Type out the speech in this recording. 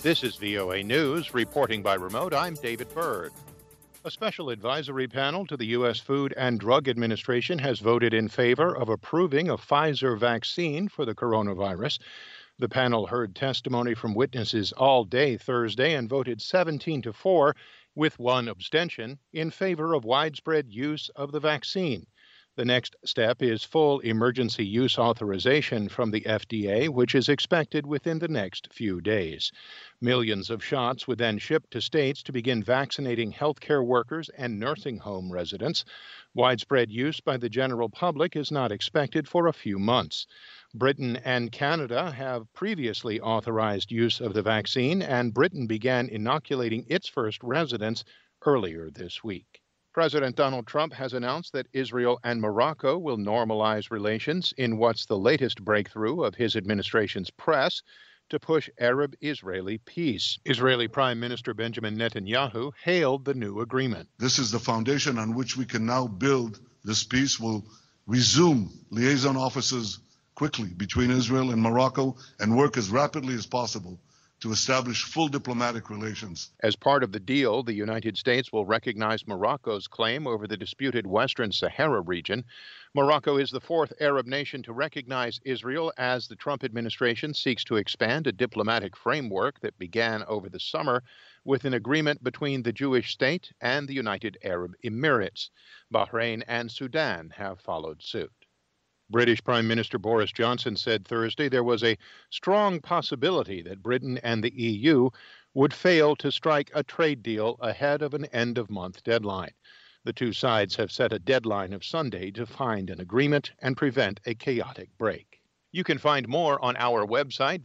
This is VOA News. Reporting by remote, I'm David Byrd. A special advisory panel to the U.S. Food and Drug Administration has voted in favor of approving a Pfizer vaccine for the coronavirus. The panel heard testimony from witnesses all day Thursday and voted 17-4, with one abstention, in favor of widespread use of the vaccine. The next step is full emergency use authorization from the FDA, which is expected within the next few days. Millions of shots would then ship to states to begin vaccinating healthcare workers and nursing home residents. Widespread use by the general public is not expected for a few months. Britain and Canada have previously authorized use of the vaccine, and Britain began inoculating its first residents earlier this week. President Donald Trump has announced that Israel and Morocco will normalize relations in what's the latest breakthrough of his administration's press to push Arab-Israeli peace. Israeli Prime Minister Benjamin Netanyahu hailed the new agreement. This is the foundation on which we can now build this peace. We'll resume liaison offices quickly between Israel and Morocco and work as rapidly as possible to establish full diplomatic relations. As part of the deal, the United States will recognize Morocco's claim over the disputed Western Sahara region. Morocco is the fourth Arab nation to recognize Israel as the Trump administration seeks to expand a diplomatic framework that began over the summer with an agreement between the Jewish state and the United Arab Emirates. Bahrain and Sudan have followed suit. British Prime Minister Boris Johnson said Thursday there was a strong possibility that Britain and the EU would fail to strike a trade deal ahead of an end-of-month deadline. The two sides have set a deadline of Sunday to find an agreement and prevent a chaotic break. You can find more on our website,